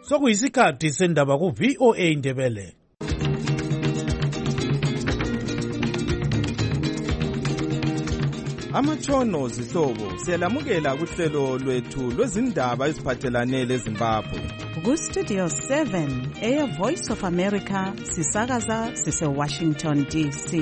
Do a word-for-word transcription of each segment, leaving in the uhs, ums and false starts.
sokuyisikhathi sendaba ku-V O A Ndebele. Amatshono zihlobo siyalamukela kuhlelo lwethu lwezindaba eziphathelane leZimbabwe. Ku-Studio seven, Air Voice of America, sisakaza sise-Washington D C.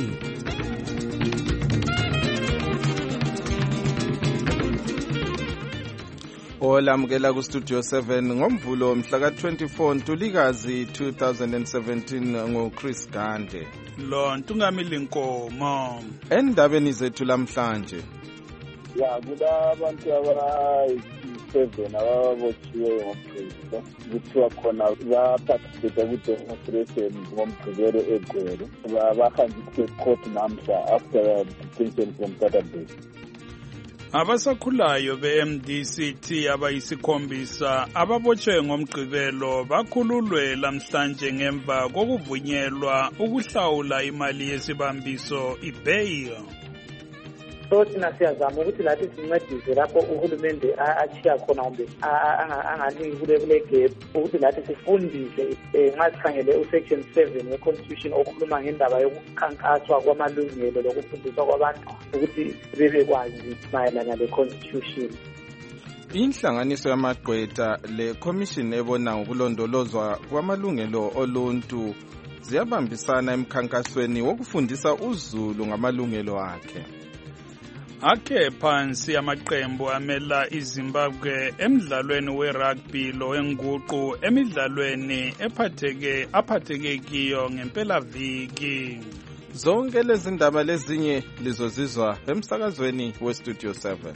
Olamukela ku-Studio seven ngomvulo mhla ka-twenty-four Ntulikazi two thousand seventeen ngo-Chris Gande. Lo Ntungamili Nkomo. Endabeni zethu lamhlanje. Ya kulabantu abayi-seven ababotshiweyo ngomgqibelo kuthiwa khona baparticipate ku-demonstration ngomgqibelo eGweru bahanjiswe e-court namhla after detention from Saturday. Abasakhulayo be-M D C T abayisikhombisa ababotshwe ngomgqibelo bakhululwe lamhlanje ngemva kokuvunyelwa ukuhlawula imali yesibambiso i-bail. So thina siyazama ukuthi lathi sincedise lapho uhulumende achiya khona kumbe anganiki kule gap ukuthi lathi sifundise nxa sikhangele usection seven we-constitution okhuluma ngendaba yokukhankaswa kwamalungelo lokufundiswa kwabantu ukuthi bebekwazi mayelana le-constitution. Inhlanganiso yamagqwetha le-commission ebona ngokulondolozwa kwamalungelo oluntu ziyabambisana emkhankasweni wokufundisa uzulu ngamalungelo akhe. Akhe phansi amaqembu amela iZimbabwe emidlalweni we-rugby lo wenguqu emidlalweni ephatheke aphatheke kiyo ngempela viki. Zonke lezi ndaba lezinye lizozizwa emsakazweni we-Studio seven.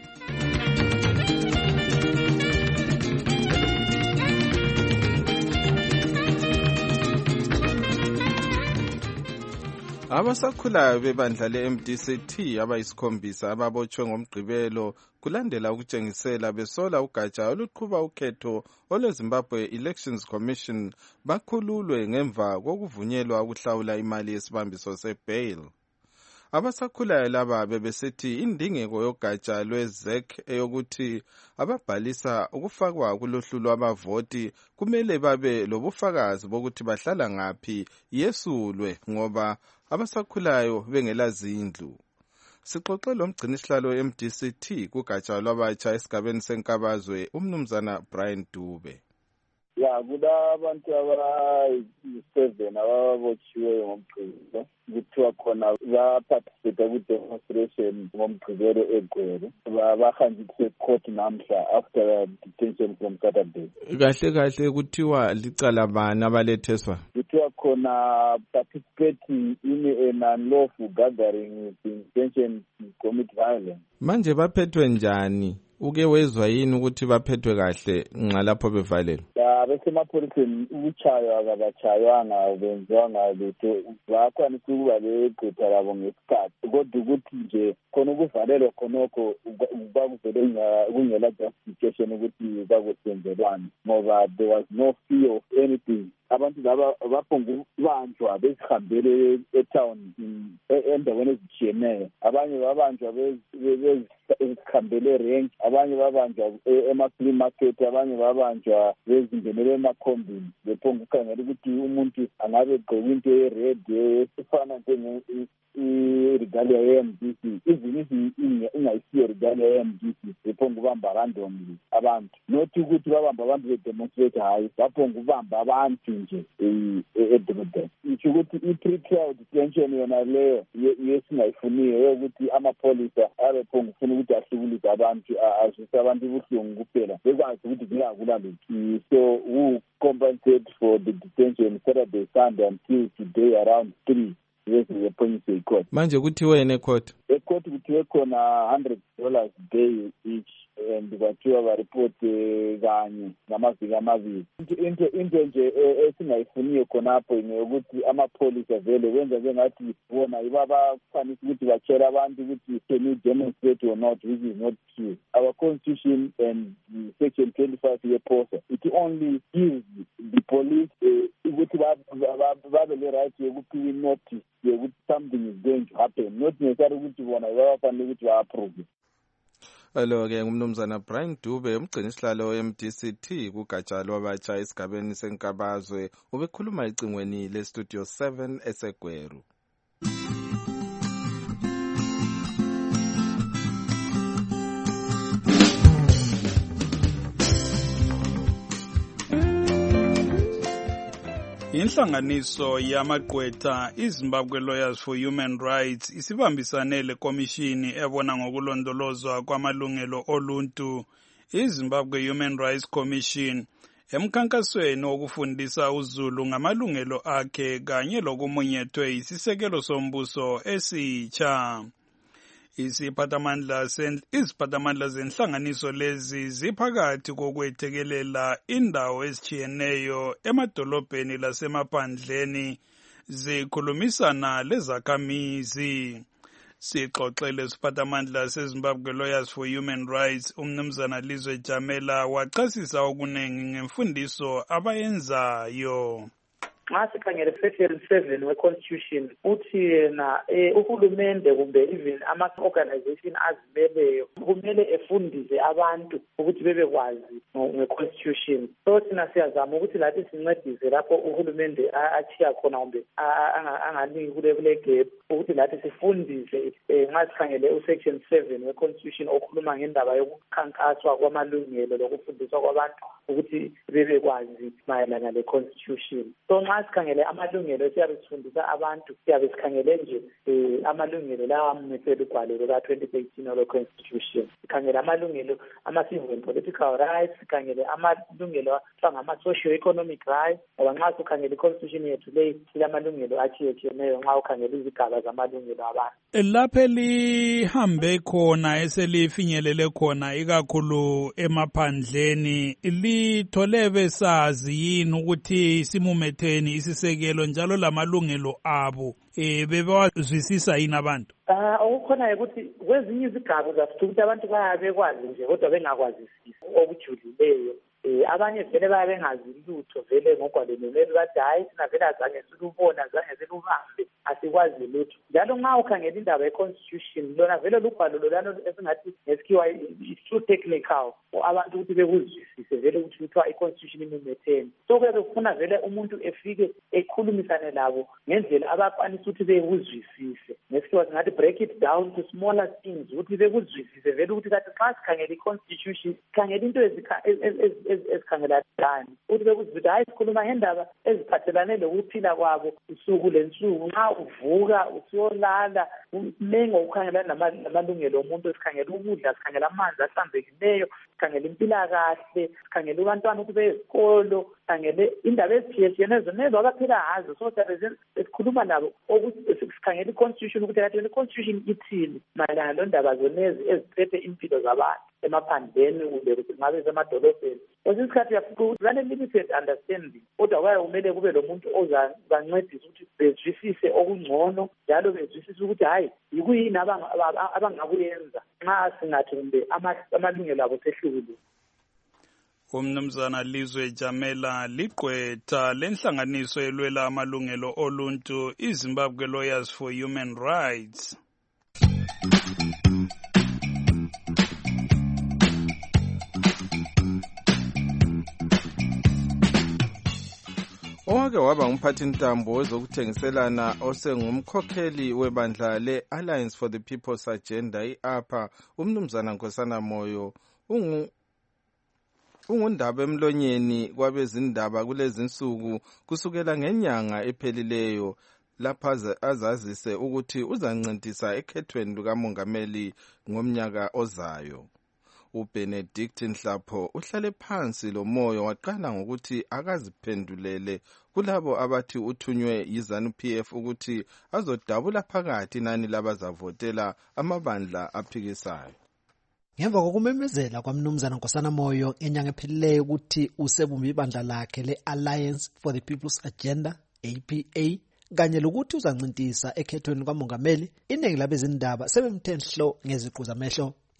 Abasakhulayo bebandla le-M D C T abayisikhombisa ababotshwe ngomgqibelo kulandela ukutshengisela besola ugatsha oluqhuba ukhetho olweZimbabwe Elections Commission bakhululwe ngemva kokuvunyelwa ukuhlawula imali yesibambiso se-bail. Abasakhulayo laba bebesithi indingeko yogatsha lwe-Z E C eyokuthi ababhalisa ukufakwa kulohlu lwabavoti kumele babe lobufakazi bokuthi bahlala ngaphi yesulwe ngoba abasakhulayo bengela zindlu. Sixoxe lomgcinisihlalo we-M D C T kugatsha lwabatsha esigabeni senkabazwe umnumzana Brian Dube. Ya kulabantu abayi-seven ababotshiweyo ngomgqibelo kuthiwa khona baparticipate ku-demonstration ngomgqibelo eGweru bahanjiswe e-court namhla after detention from Saturday. Kahle kahle kuthiwa licala bani abaletheswa? Kuthiwa khona participating in an unlawful gathering with intention to commit violence. Manje baphethwe njani? Uke wezwa yini ukuthi baphethwe kahle nxa lapho bevalelwe? Abesemapholiseni ukutshaywa akabatshaywanga benziwanga lutho bakwanisa ukuba begqitha labo ngesikhathi kodwa ukuthi nje khona ukuvalelwa khonokho bakuvele kungela justification ukuthi bakusenzelwani ngoba there was no fear of anything. Abantu laba baphonga ukubanjwa bezihambele etown endaweni ezitshiyeneyo, abanye babanjwa bezihambele rank, abanye babanjwa ema-flea market, abanye babanjwa bezingenele emakhombini bephonga ukukhangela ukuthi umuntu angabe egqoke into ye-red efana njenge-regalia ye-M D C, even ingayisiyo regalia ye-M D C bephonga ukubamba randomly abantu, not ukuthi babamba abantu bedemonstrate, hayi baphonga ukubamba abantu nje edolobheni. Isho ukuthi i-pre-trial detention yona leyo yesingayifuniyo yokuthi amapholisa abephonga ufuna ukuthi ahlukulise abantu azwise abantu ubuhlungu kuphela bekwazi ukuthi kuyakula lutho. So who compensate for the detention Saturday, Sunday until today around three? Yes, we appoint a court. Manje kuthiwe ene court? A court kuthiwe khona one hundred dollars a day each and bathiwa bareport kanye namaviki amabili. Into into nje esingayifuniyo khonapho ukuthi amapholisa vele benza njengathi bona ibabafanele ukuthi batshela abantu ukuthi can you demonstrate or not, which is not true. Our constitution and section twenty-five yePOSA, it only gives the police ukuthi babe le right yokuthi notice ukuthi something is going to happen, not necessarily ukuthi bona babafanele ukuthi ba-approve. Lo-ke ngumnumzana Brian Dube, umgcini isihlalo we-M D C T kugatsha lwabatsha esigabeni senkabazwe, ubekhuluma ecingweni le-Studio seven eseGweru. Inhlanganiso yamagqwetha iZimbabwe Lawyers for Human Rights isibambisane lekomishini ebona ngokulondolozwa kwamalungelo oluntu iZimbabwe Human Rights Commission emkhankasweni wokufundisa uZulu ngamalungelo akhe kanye lokumunyethwe isisekelo sombuso esitsha. Isiphathamandla iziphathamandla zenhlanganiso lezi ziphakathi kokwethekelela indawo ezitshiyeneyo emadolobheni lasemaphandleni zikhulumisana lezakhamizi. Sixoxele isiphathamandla seZimbabwe Lawyers for Human Rights umnumzana Lizwe Jamela wachasisa okuningi ngemfundiso abayenzayo. Nxa sikhangele section seven we-constitution uthi yena uhulumende kumbe even ama-organization azimeleyo kumele efundise abantu ukuthi bebekwazi nge-constitution. So thina siyazama ukuthi lathi sincedise lapho uhulumende achiya khona kumbe anganiki kule gap ukuthi lathi sifundise nxa sikhangele u-section seven we-constitution okhuluma ngendaba yokukhankaswa kwamalungelo lokufundiswa kwabantu ukuthi bebekwazi mayelana le-constitution. So nxa sikhangele amalungelo siyabe sifundisa abantu siyabe sikhangele nje amalungelo lawa amethwe ugwalo ka twenty eighteen olo constitution. Sikhangele amalungelo ama-civil and political rights, sikhangele amalungelo ngama socio economic rights. Ngoba nxa sikhangele i-constitution yethu leyi ilamalungelo atshiyetshiyeneyo nxa ukhangele izigaba zamalungelo abantu. Lapho lihambe khona eselifinyelele khona ikakhulu emaphandleni lithole besazi yini ukuthi simumetheni isisekelo njalo lamalungelo abo eh bebawazwisisa yini abantu? Ah okukhona ukuthi kwezinye izigaba zasithu ukuthi abantu bayabe kwazi nje kodwa bengakwazisisi okujulileyo. Eh abanye vele bayabe bengazi lutho vele ngogwalelelo bathi hayi sina vele azange silubona azange silubambe asikwazi lutho. Njalo nxa ukhangela indaba ye-constitution lona vele lugwalo lolano esingathi ngesikhiwa it's too technical abantu ukuthi bekuzwisise vele ukuthi kuthiwa i-constitution imumetheni. So kuyabe kufuna vele umuntu efike ekhulumisane labo ngendlela abakwanisa ukuthi bekuzwisise. Ngesikhiwa singathi break it down to smaller things ukuthi bekuzwisise vele ukuthi kathi xa sikhangela i-constitution sikhangela into ezikhangela dani ukuthi bekuzwisise hayi sikhuluma ngendaba eziphathelane lokuphila kwabo usuku lensuku nxa uvuka usiyolala umengo ukhangelana namalungelo omuntu esikhangela ukudla sikhangela amanzi ahlanzekileyo sikhangela impilakahle sikhangela abantwana ukuthi beyesikolo sikhangele indaba ezithiyetshiyeneyo zonezo abaphila ngazo. So sikhuluma nabo ukuthi sikhangela i-constitution ukuthi kathi i-constitution ithini mayelana londaba zonezi eziphethe impilo zabantu emaphandleni kumbe ngabe semadolobheni. Kwesinye isikhathi uyafika ukuthi bane-limited understanding kodwa kwaye kumele kube lo muntu ozabancedisa ukuthi bezwisise okungcono njalo bezwisise ukuthi hayi yikuyini abangakuyenza nxa singathi kumbe amalungelo abo sehlukile. Umnumzana Lizwe Jamela ligqwetha lenhlanganiso elwela amalungelo oluntu iZimbabwe Lawyers for Human Rights. Owake waba ngumphathintambo wezokuthengiselana osengumkhokheli webandla le-Alliance for the People's Agenda i-A P A umnumzana Nkosana Moyo ungu ungundaba emlonyeni kwabezindaba kulezi nsuku kusukela ngenyanga ephelileyo lapha azazise ukuthi uzancintisa ekhethweni lukamongameli ngomnyaka ozayo. uBenedict Nhlapho uhlale phansi lo Moyo waqala ngokuthi akaziphendulele kulabo abathi uthunywe yiZANU P F ukuthi azodabula phakathi nani labazavotela amabandla aphikisayo. Ngemva kokumemezela kwamnumzana Nkosana Moyo enyanga ephelileyo ukuthi usebumba ibandla lakhe le-Alliance for the People's Agenda A P A kanye lokuthi uzancintisa ekhethweni kamongameli, iningi labezindaba sebemthe nhlo ngeziqu zamehlo.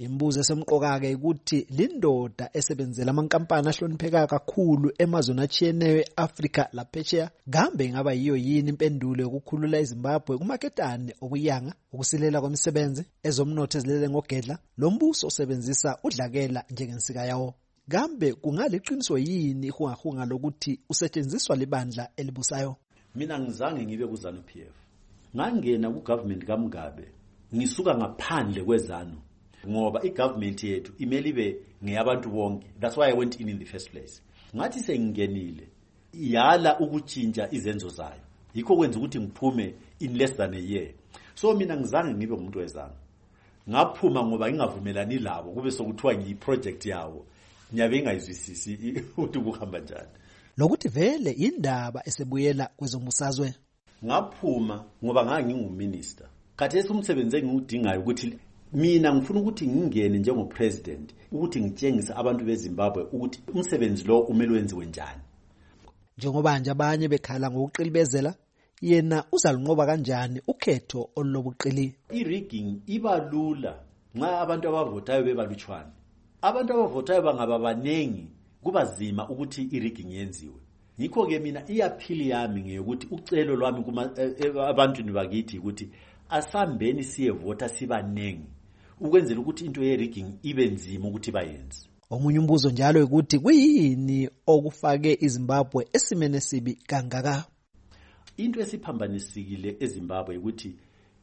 Imbuzo esemqoka-ke ukuthi lindoda esebenzela amankampani ahlonipheka kakhulu emazweni achiyeneyo e-Afrika laphesheya kambe ingaba yiyo yini impendulo yokukhulula iZimbabwe kumaketane obuyanga, ukusilela kwemisebenzi, ezomnotho ezilele ngogedla, lo mbuso osebenzisa udlakela njengensika yawo. Kambe kungaliqiniso yini ihungahunga lokuthi usetshenziswa libandla elibusayo? Mina ngizange ngibe kuZANU P F. Ngangena ku-government kaMugabe, ngisuka ngaphandle kwezanu. Ngoba i-government yethu imele ibe ngeyabantu bonke. That's why I went in in the first place. Ngathi sengingenile, yala ukutshintsha izenzo zayo. Yikho kwenza ukuthi ngiphume in less than a year. So mina ngizange ngibe umuntu wezanu. Ngaphuma ngoba ngingavumelani labo kube sokuthiwa ngiyi-project yawo. Nyabe ngayizwisisi ukuthi kuhamba njani. Lokuthi vele indaba esebuyela kwezombusazwe. Ngaphuma ngoba ngake nginguminister. Khathesi umsebenzi engiwudingayo ukuthi mina ngifuna ukuthi ngingene njengopresident ukuthi ngitshengise abantu beZimbabwe ukuthi umsebenzi lo umele wenziwe njani. Njengoba nje abanye bekhala ngokuqilibezela, yena uzalunqoba kanjani ukhetho olulobuqili? I-rigging iba lula nxa abantu abavotayo bebalutshwana. Abantu abavotayo bangaba banengi kuba zima ukuthi i-rigging yenziwe. Yikho ke mina iyaphili yami ngeyokuthi ucelo lwami kuma abantu nibakithi ukuthi asambeni siyevota sibanengi ukwenzela ukuthi into ye-rigging ibe nzima ukuthi bayenze. Omunye umbuzo njalo ukuthi kuyini okufake iZimbabwe esimene sibi kangaka? Into esiphambanisikile eZimbabwe ukuthi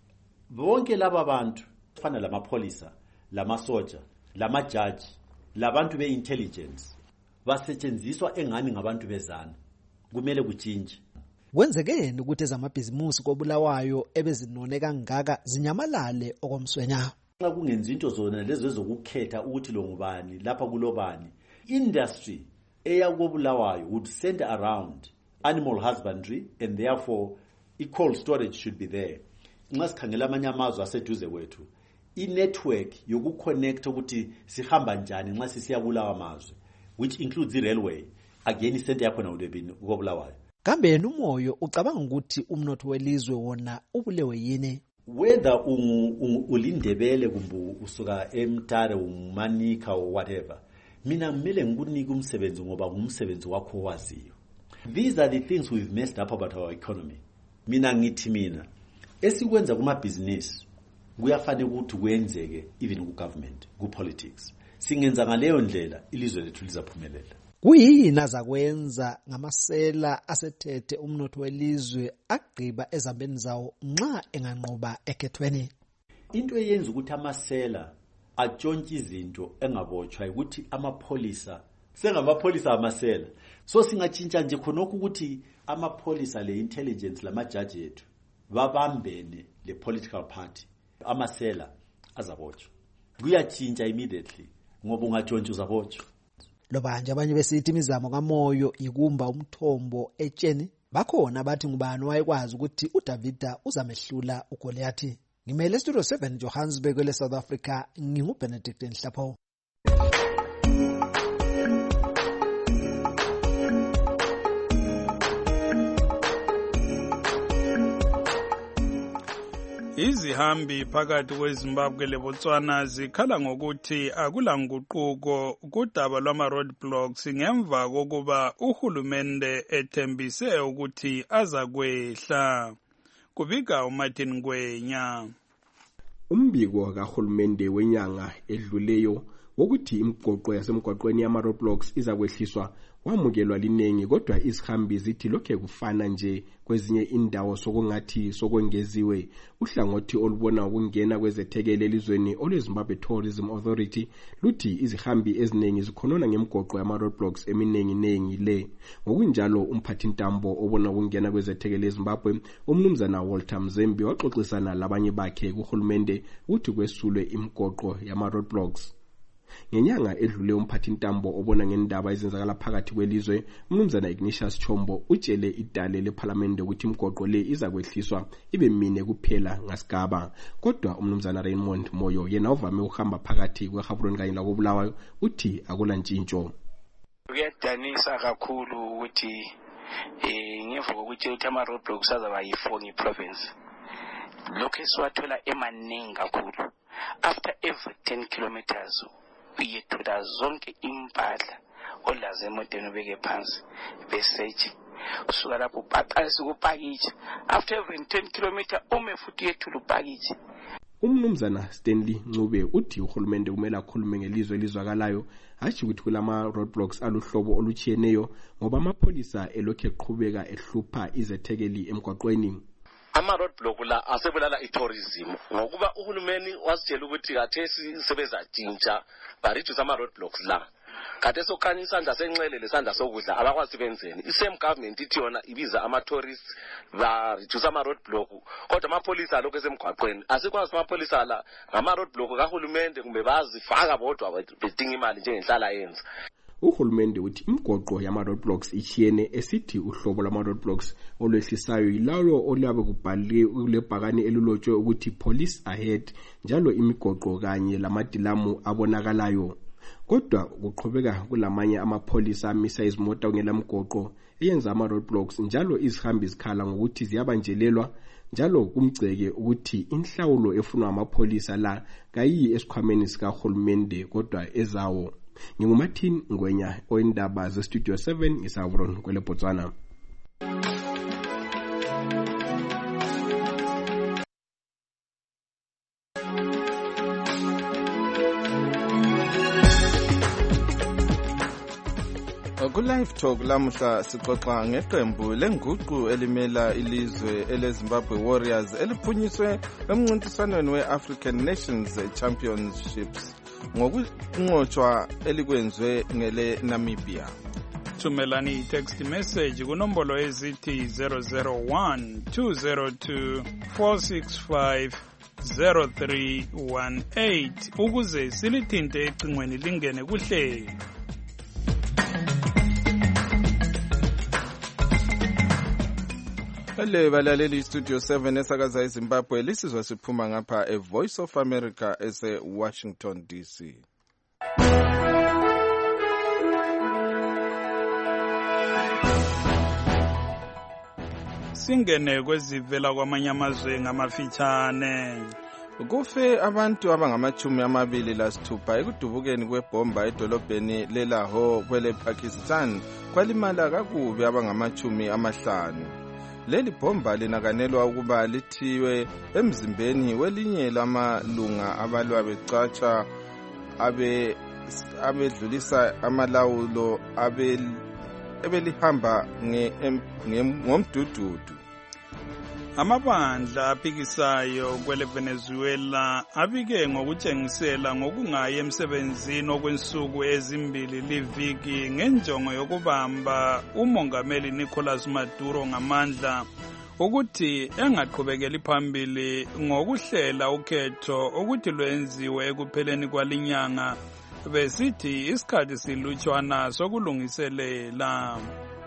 bonke laba bantu fana lamapolisa, lamasoja, lamajaji, labantu be-intelligence basetshenziswa engani ngabantu bezana. Kumele kutshintshe. Kwenzekeni ukuthi ezamabhizimusi koBulawayo ebezinone kangaka zinyamalale okomswenya? Xa kungenza into zona lezo ezokukhetha ukuthi lo ngubani lapha kulobani, industry eya koBulawayo would center around animal husbandry and therefore i-cold storage should be there. Nxa sikhangela amanye amazwe aseduze kwethu, i-network yokuconnect ukuthi sihamba njani nxa sisiya kulawa amazwe, which includes i-railway, again i-center yakhona would have been koBulawayo. Kambe yena umoyo ucabanga ukuthi umnotho welizwe wona ubulewe yini? Whether ulindebele kumbe usuka eMtare umanika or whatever, mina kumele ngikunike umsebenzi ngoba ngumsebenzi wakho waziyo. These are the things we've messed up about our economy. Mina ngithi mina esikwenza kumabhizinisi kuyafanele ukuthi kwenzeke even ku-government, ku-politics. Singenza ngaleyo ndlela ilizwe lethu lizaphumelela. Kuyini azakwenza ngamasela asethethe umnotho welizwe agqiba ezambeni zawo nxa enganqoba ekhethweni? Into eyenza ukuthi amasela atshontshe izinto engabotshwa ukuthi amapolisa sengamapolisa amasela. So singatshintsha nje khonokho ukuthi amapolisa le-intelligence lamajaji ethu babambene le-political party, amasela azabotshwa. Kuyatshintsha immediately ngoba ungatshontsha uzabotshwa. Lobanje abanye besithi imizamo kaMoyo ikumba umthombo etsheni, bakhona bathi ngubani wayekwazi ukuthi uDavida uzamehlula uGoliathi. Ngimele Studio seven Johannesburg kwele South Africa, nginguBenedict Nhlapho. Izihambi phakathi kweZimbabwe leBotswana zikhala ngokuthi akula nguquko kudaba lwama roadblocks ngemva kokuba uhulumende ethembise ukuthi azakwehla. Kubika uMartin Ngwenya. Umbiko kahulumende wenyanga edluleyo wokuthi imigoqo yasemgwaqweni yama roadblocks izakwehliswa wamukelwa linengi, kodwa izihambi zithi lokhe kufana nje kwezinye indawo sokungathi sokwengeziwe. Uhlangothi olubona ukungena kwezethekele elizweni olweZimbabwe Tourism Authority luthi izihambi eziningi zikhonona ngemigoqo yama roadblocks eminengi nengi le. Ngokunjalo umphathintambo obona ukungena kwezethekele eZimbabwe umnumzana Walter Mzembe waxoxisana labanye bakhe kuhulumende ukuthi kwesulwe imigoqo yama roadblocks. Ngenyanga edlule umphathintambo obona ngendaba ezenzakala phakathi kwelizwe umnumzana Ignatius Chombo utshele idale leParliament ukuthi imigoqo le izakwehliswa ibe mine kuphela ngasigaba. Kodwa umnumzana Raymond Moyo yena uvame ukuhamba phakathi kweGaborone kanye lakoBulawayo uthi akula ntshintsho. Kuyadanisa kakhulu ukuthi eh ngevuka ukuthi ama roadblocks azaba yi-four ngeprovince. lokhu esiwathola emaningi kakhulu. After every ten kilometers uyethola zonke impahla olaze emotweni ubeke phansi besearch. Usuka lapho baqalisa ukupakisha. After every ten kilometers ume futhi yethula upakisha. Umnumzana Stanley Ncube uthi uhulumende kumele akhulume ngelizwe elizwakalayo hathi ukuthi kulama roadblocks aluhlobo oluchiyeneyo ngoba amapholisa elokhu eqhubeka ehlupha izethekeli emgwaqweni. Ama roadblock la asebulala itourism ngokuba uhulumeni wasitshela ukuthi kathesi sebezatshintsha ba reduce ama roadblocks la. Kade sokhanya isandla senxele lesandla sokudla abakwazi benzeni. Isame government ithi yona ibiza ama tourists ba reduce ama roadblock kodwa amapolisa lokho esemgwaqweni asikwazi amapolisa la ngama roadblock kahulumende kumbe bazifaka bodwa bedinga imali njengenhlala yenza. Uhulumende uthi imgoqo yama roadblocks ichiyene esithi uhlobo lama roadblocks olwehlisayo yilalo olabe kubhaliwe kulebhakani elulotshwe ukuthi police ahead njalo imigoqo kanye lamadilamu abonakalayo. Kodwa kuqhubeka kulamanye amapolisa amisa izimota ngelamgoqo eyenza ama roadblocks njalo izihambi zikhala ngokuthi ziyabanjelelwa njalo kumgceke ukuthi inhlawulo efunwa amapolisa la kayiyi esikhwameni sika hulumende kodwa ezawo. Ngingumathini Ngwenya oyindaba ze Studio seven ngisavron kwele Botswana. Ku-Live Talk lamuhla sixoxa ngeqembu lenguqu elimela ilizwe eleZimbabwe Warriors eliphunyiswe emncintiswaneni we-African Nations Championships ngokunqotshwa elikwenzwe ngele Namibia. Thumelani i-text message kunombolo ezithi zero zero one two zero two four six five zero three one eight ukuze silithinte ecingweni lingene kuhlelo. Hello balaleli Studio seven esakaza eZimbabwe lisizwa siphuma ngapha e Voice of America ese Washington D C. Singene kwezivela kwamanye amazwe ngamafitshane. Kufe abantu abangamachumi amabili lasithupha ekudubukeni kwebomba edolobheni leLahore kwele Pakistan kwalimala kakubi abangamachumi amahlanu. Leli bomba linakanelwa ukuba lithiwe emzimbeni welinye lamalunga abalwa becatsha abe abedlulisa amalawulo abelihamba ngomdududu. Amabandla aphikisayo kwele Venezuela abike ngokutshengisela ngokungayi emsebenzini okwensuku ezimbili liviki ngenjongo yokubamba umongameli Nicolas Maduro ngamandla ukuthi engaqhubekeli phambili ngokuhlela ukhetho ukuthi lwenziwe ekupheleni kwalinyanga besithi isikhathi silutshwana sokulungiselela.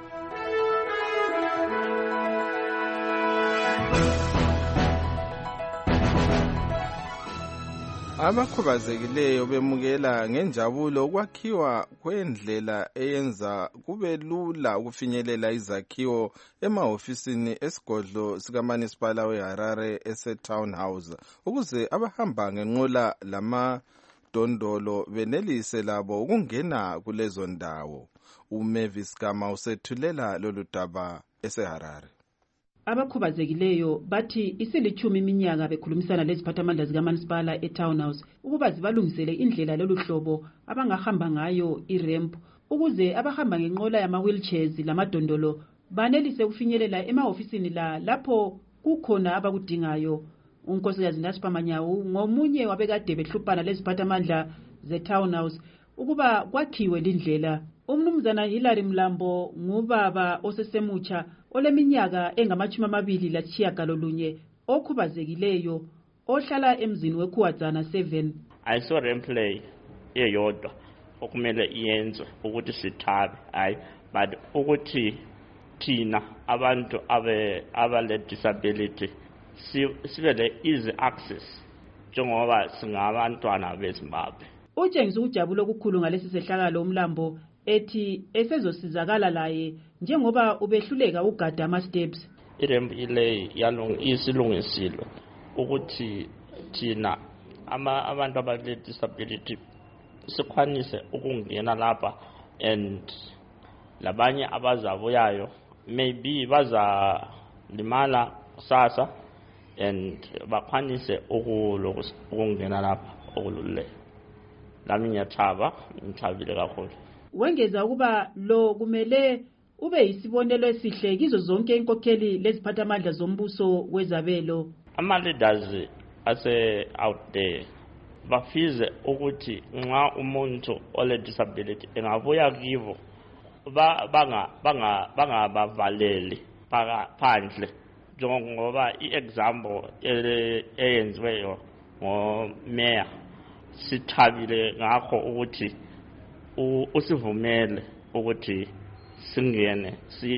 Abakhubazekileyo bemukela ngenjabulo ukwakhiwa kwendlela eyenza kube lula ukufinyelela izakhiwo emahofisini esigodlo sikaManisipala weHarare ese Townhouse ukuze abahamba ngenqola lamadondolo benelise labo ukungena kulezo ndawo. uMavis Gama usethulela lolu daba eseHarare. Abakhubazekileyo bathi isilithumi iminyaka bekhulumisana leziphathamandla zikaManisipala eTownhouse ukuba zibalungisele indlela lolu hlobo abangahamba ngayo iramp ukuze abahamba ngenqola yama-wheelchairs lamadondolo banelise ukufinyelela emahofisini la lapho kukhona abakudingayo. Unkosikazi Nasipha Manyawu ngomunye wabekade behluphana leziphathamandla zeTownhouse ukuba kwakhiwe lindlela. Umnumzana Hilary Mlambo ngubaba osesemutsha oleminyaka engamachumi amabili lasitshiyagalolunye okhubazekileyo ohlala emzini weKhuwadzana seven. Ayiso remplay eyodwa okumele iyenzwe ukuthi sithabe hayi but ukuthi thina abantu abe abale disability sibe le easy access njengoba singabantwana beZimbabwe. Utshengisa ukujabula okukhulu ngalesi sehlakalo uMlambo ethi esezosizakala laye njengoba ubehluleka ugada ama steps. Iremp ile yalung isilungisilo ukuthi thina ama abantu abale disability sikwanise ukungena lapha and labanye abazabuyayo maybe baza limala kusasa and bakwanise ukungena lapha okulule. Lami ngiyathaba, ngithabile kakhulu. Wengeza ukuba lo kumele ube yisibonelo esihle kizo zonke inkokheli leziphathamandla zombuso wezabelo. Ama leaders ase out there bafize ukuthi nxa umuntu ole disability engabuya kivo banga banga bangabavaleli phandle njengoba iexample eyenziweyo ngomeya sithabile ngakho ukuthi usivumele ukuthi singene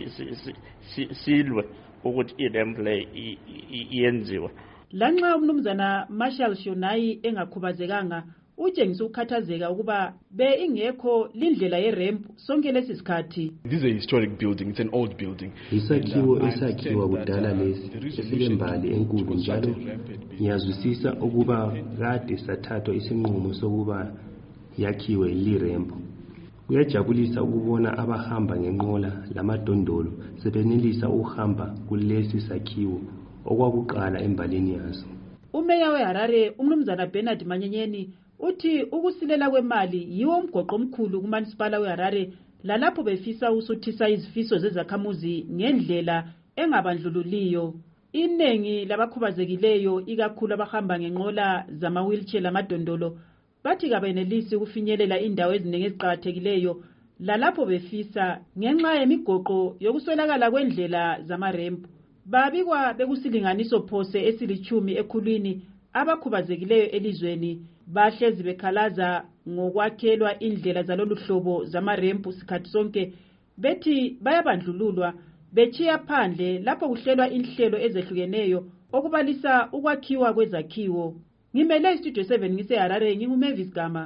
silwe ukuthi i-replay iyenziwe. Lanxa umnumzana Marshall Shonayi engakhubazekanga utshengisa ukukhathazeka ukuba be ingekho lindlela ye-ramp sonke lesi sikhathi. This is a historic building, it's an old building. Isakhiwo esakhiwa kudala lesi esilembali enkulu njalo ngiyazwisisa ukuba kade sathathwa isinqumo sokuba yakhiwe li-ramp. Kuyajabulisa ukubona abahamba ngenqola lamadondolo sebenelisa ukuhamba kulesi sakhiwo okwakuqala embalini yaso. Umeya weHarare umnumzana Bernard Manyenyeni uthi ukusilela kwemali yiwo umgoqo omkhulu kuManisipala weHarare lalapho befisa usuthisa izifiso zezakhamuzi ngendlela engabandlululiyo. Inengi labakhubazekileyo ikakhulu abahamba ngenqola zama wheelchair lamadondolo bathi kabenelisi ukufinyelela indawo ezinenge eziqhakathekileyo lalapho befisa ngenxa yemigoqo yokuswelakala kwendlela zama-ramp. Babikwa bekusilinganiso phose esilichumi ekhulwini abakhubazekileyo elizweni bahlezi bekhalaza ngokwakhelwa indlela zalolu hlobo zama-ramp sikhathi sonke bethi bayabandlululwa bechiya phandle lapho kuhlelwa inhlelo ezehlukeneyo okubalisa ukwakhiwa kwezakhiwo. Ngimele istudio seven ngiseHarare nginguMavis Gama.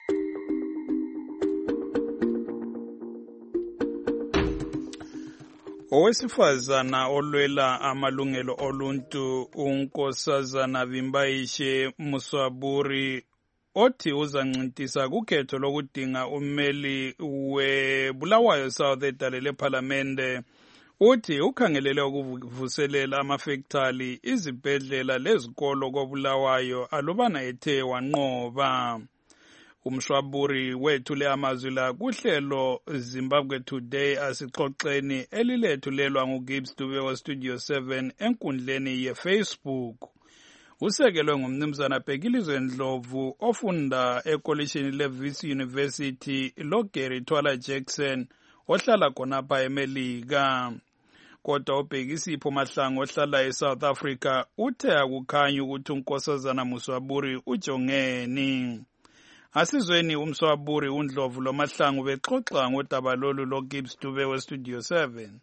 Owesifazana olwela amalungelo oluntu uNkosazana Vimbayishe Muswaburi othi uzancintisa kukhetho lokudinga ummeli weBulawayo South edalele eParliamente uthi ukhangelele ukuvuselela amafektali izibhedlela lezikolo koBulawayo alubana ethe wanqoba. Umshwaburi wethule amazwi la kuhlelo Zimbabwe Today asixoxeni elilethulelwa nguGibbs Dube wa Studio seven enkundleni yeFacebook. Usekelwe ngumnumzana Bhekilizwe Ndlovu ofunda ekolishini leVisi University loGary Twala Jackson ohlala khonapha eMelika. Kodwa uBhekisipho Mahlangu ohlala eSouth Africa uthe akukhanya ukuthi uNkosazana Muswaburi ujongeni. Asizweni uMswaburi uNdlovu loMahlangu bexoxa ngodaba lolu loGibbs Dube we Studio seven.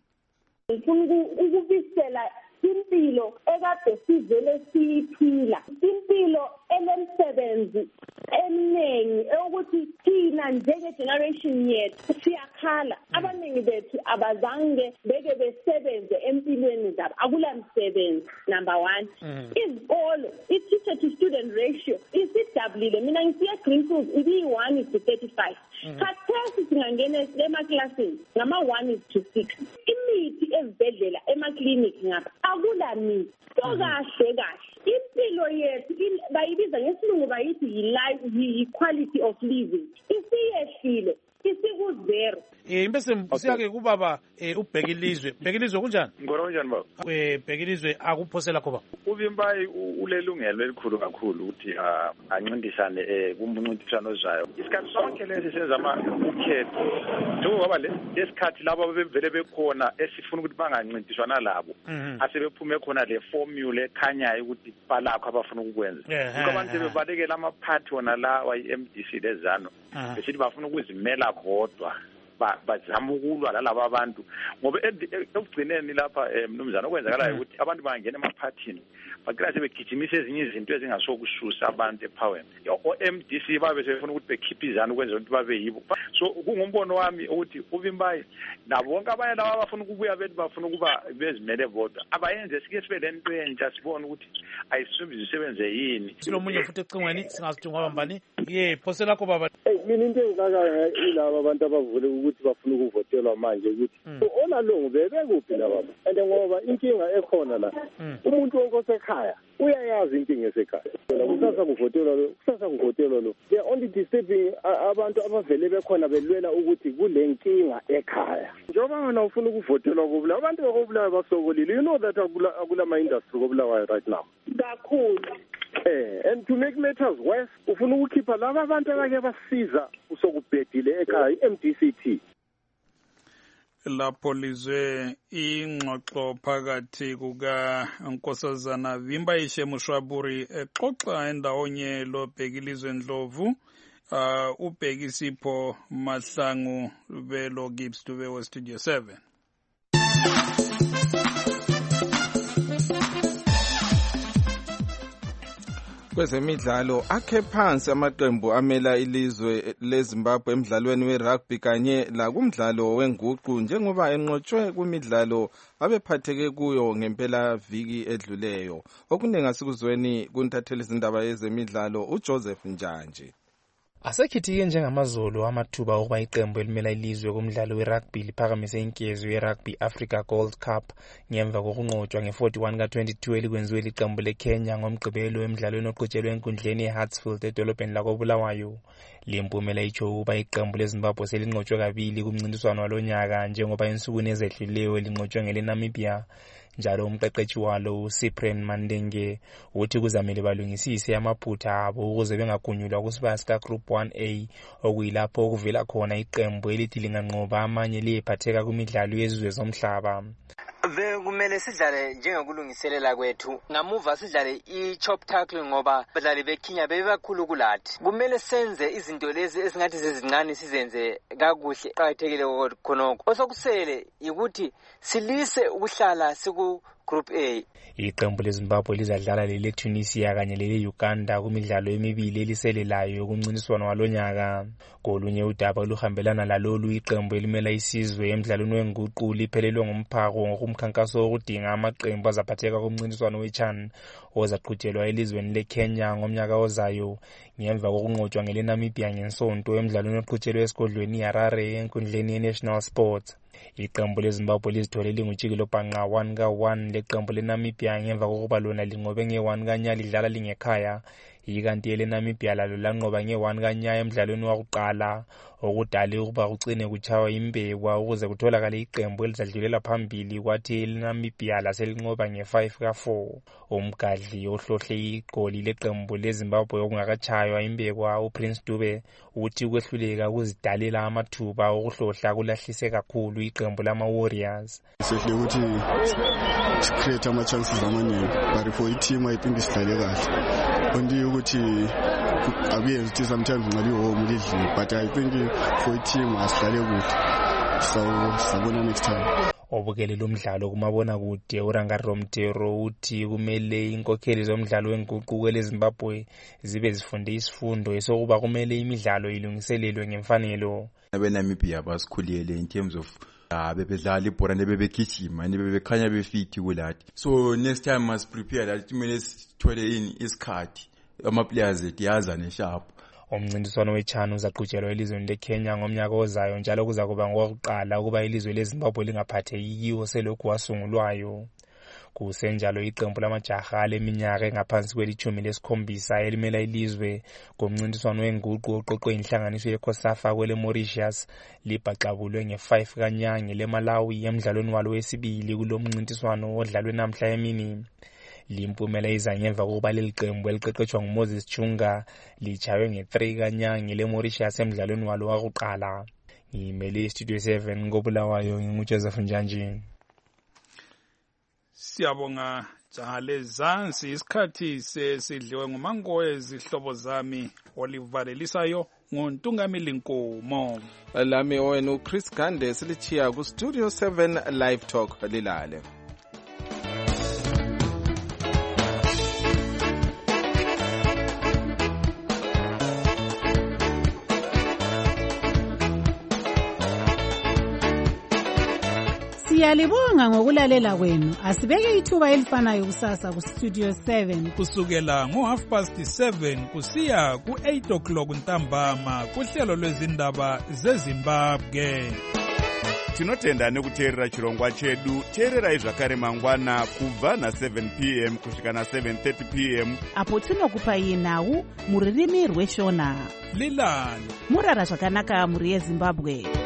Ukubisela impilo ekade sizele siyiphila, impilo elemsebenzi eminingi ukuthi thina njenge generation yethu siyakhala. Abaningi bethu abazange beke besebenze empilweni zabo, akula msebenzi. Number one, izikolo i-teacher to student ratio isidabulile. Mina ngisiya Greenfield ibi one is to thirty-five. Khathesi singangena emaklasini ngama one is to six. Imithi ezibhedlela emakliniki ngapha akula mithi. Sokahle kahle impilo yethu bayibiza ngesilungu bayithi yi-life yi-quality of living isiyehlile isiku zero. Eh bese siyake kubaba uBhekilizwe. Bhekilizwe kunjani? Ngoro kunjani baba? Eh Bhekilizwe akuphosela khoba. Uvimbayi ulelungelo elikhulu kakhulu ukuthi ancindisane eh kumuncintiswano ozayo. Isikhathi sonke lesi senza ama ukhetho. Njengoba le lesikhathi labo bevele bekhona esifuna ukuthi bangancintiswana labo. Asebephume khona le formula ekhanyayo ukuthi balakho abafuna ukukwenza. Abantu bebalekela ama party wona la wa I-M D C lezano. Besithi bafuna ukuzimela kodwa. bazama ukulwa lalaba abantu ngoba ekugcineni lapha mnumzana okwenzakalayo ukuthi abantu bangena emaphathini bagcina sebegijimise ezinye izinto ezingasokususa abantu epowerni o-M D C babe sebefuna ukuthi bekhiphe izana ukwenzela ukuthi babe yibo so kungumbono wami ukuthi uVimbayi nabo bonke abanye laba abafuna ukubuya bethi bafuna ukuba bezimele bodwa abayenze sike sibe lento entsha sibone ukuthi ayisumbize isebenze yini silomunye futhi ecingweni singasijunga bambani ye phose lakho baba mina into engaka ilaba abantu abavule ukuthi bafuna ukuvotelwa manje ukuthi olalongo bebekuphi laba and ngoba inkinga ekhona la umuntu wonke osekhaya uyayazi inkinga esekhaya kusasa kuvotelwa lo kusasa kuvotelwa lo they are only disturbing abantu abavele bekhona belwela ukuthi kule nkinga ekhaya njengoba ngana ufuna ukuvotelwa kubula abantu bakubulayo basokolile you know that akula akula ma industry kobulawayo right now kakhulu eh and to make matters worse ufuna ukukhipha laba abantu abake basiza usokubhedile ekhaya i-M D C T lapho lizwe ingxoxo phakathi kuka Nkosazana Vimbayishe Mushwaburi exoxa endawonye lo Bhekilizwe Ndlovu uh, uBhekisipho Mahlangu belo Gibbs Dube we Studio seven. Kwezemidlalo akhe phansi amaqembu amela ilizwe leZimbabwe emidlalweni werugby kanye la kumdlalo wenguqu njengoba enqotshwe kumidlalo abephatheke kuyo ngempela viki edluleyo okuningi asikuzweni kuntatheli izindaba yezemidlalo uJoseph Njanje. Asekhithike njengamazolo amathuba okuba iqembu elimela ilizwe kumdlalo werugby liphakamise inkezo yerugby Africa Gold Cup ngemva kokunqotshwa nge-forty-one ka twenty-two elikwenziwe liqembu leKenya ngomgqibelo emidlalweni oqhutshelwe enkundleni eHartsfield edolobheni lakoBulawayo. Limpumela itsho ukuba iqembu leZimbabwe selinqotshwe kabili kumncintiswano walonyaka njengoba ensukwini ezedluleyo linqotshwe ngeleNamibia. Njalo umqeqeshi walo uCyprian Mandenge uthi kuzamele balungisise amaphutha abo ukuze bengagunyulwa kusibaya sika Group one A okuyilapho okuvela khona iqembu elithi linganqoba amanye liyephatheka kumidlalo yezizwe zomhlaba. Kumele sidlale njengokulungiselela kwethu ngamuva sidlale i-chop tackle ngoba badlali beKenya bebakhulu kulathi kumele senze izinto lezi esingathi sezincane sizenze kakuhle qhathekile khonoko osokusele ukuthi silise ukuhlala siku Group A. Iqembu leZimbabwe lizadlala lele Tunisia kanye lele Uganda kumidlalo emibili eliselelayo kumncintiswano walonyaka. Kolunye udaba oluhambelana lalolu iqembu elimela isizwe emidlalweni wenguqu liphelelwe ngomphako ngokumkhankaso wokudinga amaqembu azaphatheka kumncintiswano weChan ozaqhutshelwa elizweni leKenya ngomnyaka ozayo ngemva kokunqotshwa ngeleNamibia ngensonto emidlalweni oqhutshelwe esigodlweni iHarare enkundleni yeNational Sports. Iqembu leZimbabwe lizithole lingutshikilo bhanqa one ka one leqembu leNamibia ngemva kokuba lona linqobe nge-one kanya lidlala lingekhaya. Ikanti eleNamibia lalo lanqoba nge-one kanya emidlalweni wakuqala okudale ukuba kucine kuchawa imbekwa ukuze kutholakale iqembu elizadlulela phambili kwathi eleNamibia laselinqoba nge-five ka four. Umgadli ohlohle igoli leqembu leZimbabwe okungakachaywa imbekwa uPrince Dube uthi ukwehluleka ukuzidalela amathuba okuhlohla kulahlise kakhulu iqembu lama-Warriors. Sehle ukuthi create ama chances amaningi but for i-team I think isidlale kahle. Ondi ukuthi akuyenzi ukuthi sometimes ngabe home lidli but I think for i-team asidlale kuhle so sabona next time. Obukele lomdlalo kumabona kude uRangaro Mtero uthi kumele inkokheli zomdlalo wenguqu kweleZimbabwe zibe zifunde isifundo esokuba kumele imidlalo ilungiselelwe ngemfanelo. abeNamibia basikhuliyele in terms of uh, bebedlala ibhola nebebegijima nebebekhanya befiti kulathi so next time must prepare that kumele sithole in isikhathi ama-players ethu yazane sharp. Umncintiswano weChan uzaqhutshelwa elizweni leKenya ngomnyaka ozayo njalo kuza kuba ngokuqala ukuba ilizwe leZimbabwe lingaphatheki kiwo selokhu wasungulwayo. Kusenjalo iqembu lamajaha leminyaka engaphansi kwelithumi lesikhombisa elimela ilizwe ngomncintiswano wenguqu oqoqwe inhlanganiso yeCOSAFA kwele Mauritius libhaqabulwe nge-five kanyanga leMalawi emidlalweni walo wesibili kulo mncintiswano odlalwe namhla emini. Limpumela iza ngemva kokuba leli qembu eliqeqeshwa nguMoses Chunga lichaywe nge-three kanyanga leMauritius emidlalweni walo wakuqala. Ngimele iStudio seven ngoBulawayo nginguJoseph Njanje. Siyabonga jale zansi isikhathi sesidliwe ngumangoye izihlobo zami olivalelisayo nguntungamili Nkomo. Lami wena uChris Gande silichiya ku Studio seven Live Talk lilale. Siyalibonga ngokulalela kwenu. Asibeke ithuba elifanayo kusasa ku Studio seven kusukela ngo half past seven kusiya ku eight o'clock ntambama kuhlelo lwezindaba zeZimbabwe. Tinotenda nekuteerera chirongwa chedu. Teererai zvakare mangwana kubva na seven p m kusvika na seven thirty p m apo tinokupai nhau muririmi rweshona. Lilani murara zvakanaka muri yeZimbabwe.